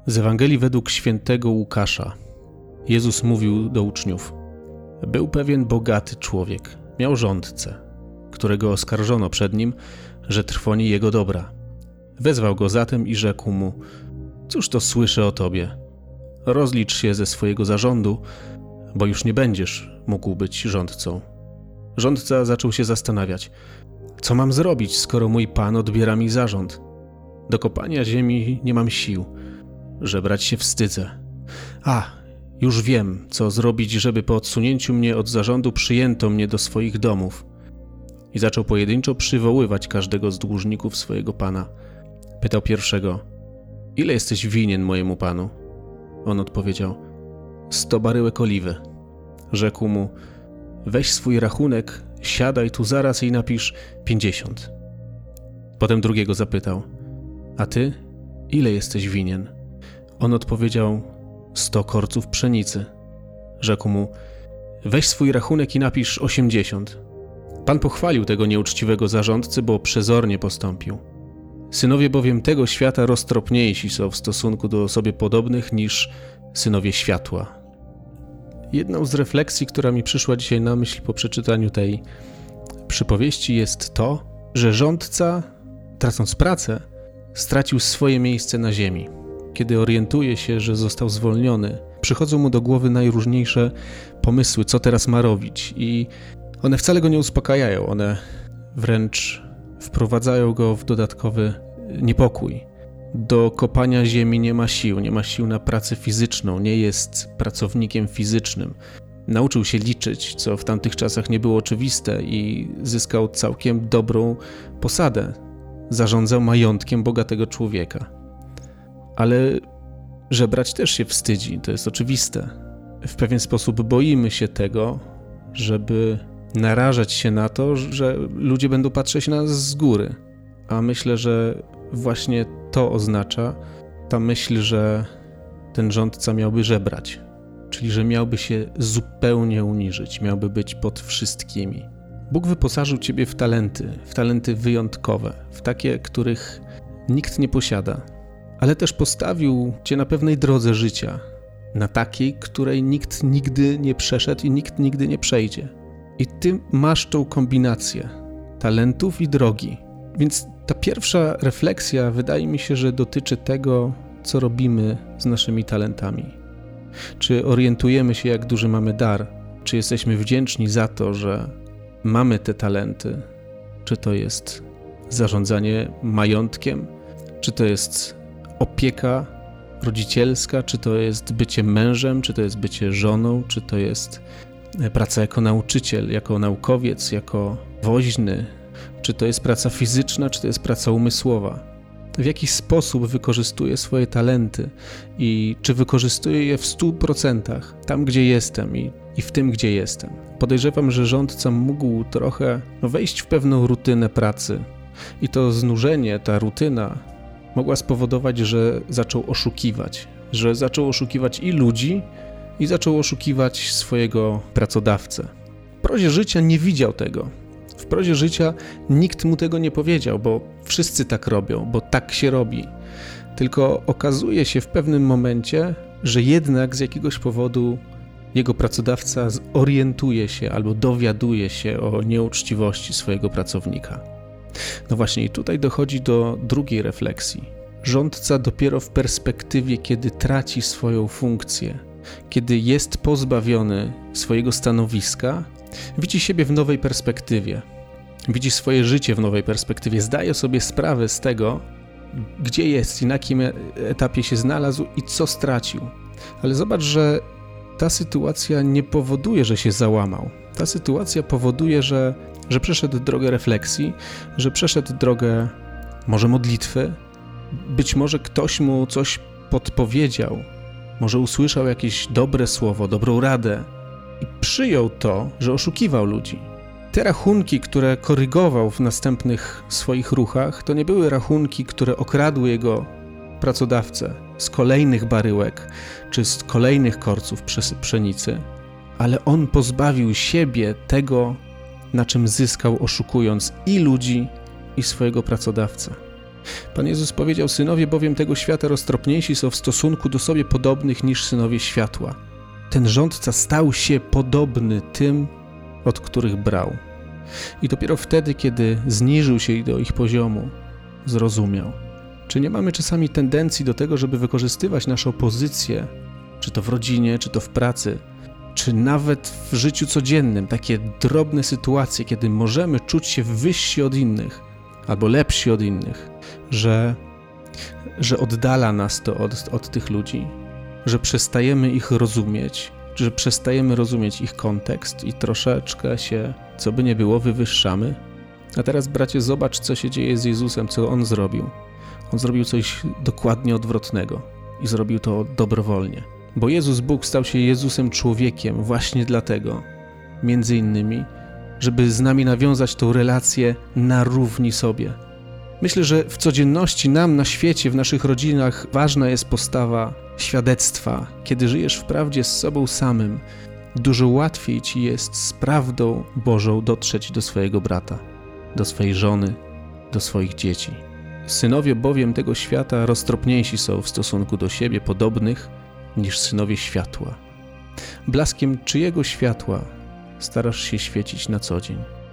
Z Ewangelii według świętego Łukasza. Jezus mówił do uczniów: Był pewien bogaty człowiek, miał rządcę, którego oskarżono przed nim, że trwoni jego dobra. Wezwał go zatem i rzekł mu: Cóż to słyszę o tobie? Rozlicz się ze swojego zarządu, bo już nie będziesz mógł być rządcą. Rządca zaczął się zastanawiać: Co mam zrobić, skoro mój pan odbiera mi zarząd? Do kopania ziemi nie mam sił, żebrać się wstydzę. Już wiem, co zrobić, żeby po odsunięciu mnie od zarządu przyjęto mnie do swoich domów. I zaczął pojedynczo przywoływać każdego z dłużników swojego pana. Pytał pierwszego: Ile jesteś winien mojemu panu? On odpowiedział: 100 baryłek oliwy. Rzekł mu: Weź swój rachunek, siadaj tu zaraz i napisz 50. Potem drugiego zapytał: A ty, ile jesteś winien? On odpowiedział: 100 korców pszenicy. Rzekł mu: Weź swój rachunek i napisz 80. Pan pochwalił tego nieuczciwego zarządcy, bo przezornie postąpił. Synowie bowiem tego świata roztropniejsi są w stosunku do sobie podobnych niż synowie światła. Jedną z refleksji, która mi przyszła dzisiaj na myśl po przeczytaniu tej przypowieści, jest to, że rządca, tracąc pracę, stracił swoje miejsce na ziemi. Kiedy orientuje się, że został zwolniony, przychodzą mu do głowy najróżniejsze pomysły, co teraz ma robić, i one wcale go nie uspokajają, one wręcz wprowadzają go w dodatkowy niepokój. Do kopania ziemi nie ma sił na pracę fizyczną, nie jest pracownikiem fizycznym. Nauczył się liczyć, co w tamtych czasach nie było oczywiste, i zyskał całkiem dobrą posadę. Zarządzał majątkiem bogatego człowieka. Ale żebrać też się wstydzi, to jest oczywiste. W pewien sposób boimy się tego, żeby narażać się na to, że ludzie będą patrzeć na nas z góry. A myślę, że właśnie to oznacza ta myśl, że ten rządca miałby żebrać. Czyli, że miałby się zupełnie uniżyć, miałby być pod wszystkimi. Bóg wyposażył ciebie w talenty wyjątkowe, w takie, których nikt nie posiada. Ale też postawił cię na pewnej drodze życia, na takiej, której nikt nigdy nie przeszedł i nikt nigdy nie przejdzie. I ty masz tą kombinację talentów i drogi. Więc ta pierwsza refleksja wydaje mi się, że dotyczy tego, co robimy z naszymi talentami. Czy orientujemy się, jak duży mamy dar? Czy jesteśmy wdzięczni za to, że mamy te talenty? Czy to jest zarządzanie majątkiem? Czy to jest opieka rodzicielska? Czy to jest bycie mężem? Czy to jest bycie żoną? Czy to jest praca jako nauczyciel, jako naukowiec, jako woźny? Czy to jest praca fizyczna? Czy to jest praca umysłowa? W jaki sposób wykorzystuję swoje talenty i czy wykorzystuję je w 100% tam, gdzie jestem i w tym, gdzie jestem? Podejrzewam, że rządca mógł trochę wejść w pewną rutynę pracy i to znużenie, ta rutyna mogła spowodować, że zaczął oszukiwać i ludzi, i zaczął oszukiwać swojego pracodawcę. W prozie życia nie widział tego. W prozie życia nikt mu tego nie powiedział, bo wszyscy tak robią, bo tak się robi. Tylko okazuje się w pewnym momencie, że jednak z jakiegoś powodu jego pracodawca zorientuje się albo dowiaduje się o nieuczciwości swojego pracownika. No właśnie, i tutaj dochodzi do drugiej refleksji. Rządca dopiero w perspektywie, kiedy traci swoją funkcję, kiedy jest pozbawiony swojego stanowiska, widzi siebie w nowej perspektywie, widzi swoje życie w nowej perspektywie, zdaje sobie sprawę z tego, gdzie jest i na jakim etapie się znalazł i co stracił. Ale zobacz, że ta sytuacja nie powoduje, że się załamał. Ta sytuacja powoduje, że przeszedł drogę refleksji, że przeszedł drogę może modlitwy, być może ktoś mu coś podpowiedział, może usłyszał jakieś dobre słowo, dobrą radę i przyjął to, że oszukiwał ludzi. Te rachunki, które korygował w następnych swoich ruchach, to nie były rachunki, które okradły jego pracodawcę z kolejnych baryłek czy z kolejnych korców pszenicy, ale on pozbawił siebie tego, na czym zyskał, oszukując i ludzi, i swojego pracodawcę. Pan Jezus powiedział: synowie bowiem tego świata roztropniejsi są w stosunku do sobie podobnych niż synowie światła. Ten rządca stał się podobny tym, od których brał. I dopiero wtedy, kiedy zniżył się do ich poziomu, zrozumiał. Czy nie mamy czasami tendencji do tego, żeby wykorzystywać naszą pozycję, czy to w rodzinie, czy to w pracy, czy nawet w życiu codziennym, takie drobne sytuacje, kiedy możemy czuć się wyżsi od innych, albo lepsi od innych, że oddala nas to od tych ludzi, że przestajemy ich rozumieć, że przestajemy rozumieć ich kontekst i troszeczkę się, co by nie było, wywyższamy. A teraz, bracie, zobacz, co się dzieje z Jezusem, co On zrobił. On zrobił coś dokładnie odwrotnego i zrobił to dobrowolnie. Bo Jezus Bóg stał się Jezusem człowiekiem właśnie dlatego, między innymi, żeby z nami nawiązać tą relację na równi sobie. Myślę, że w codzienności nam na świecie, w naszych rodzinach ważna jest postawa świadectwa. Kiedy żyjesz w prawdzie z sobą samym, dużo łatwiej ci jest z prawdą Bożą dotrzeć do swojego brata, do swojej żony, do swoich dzieci. Synowie bowiem tego świata roztropniejsi są w stosunku do siebie podobnych niż synowie światła. Blaskiem czyjego światła starasz się świecić na co dzień?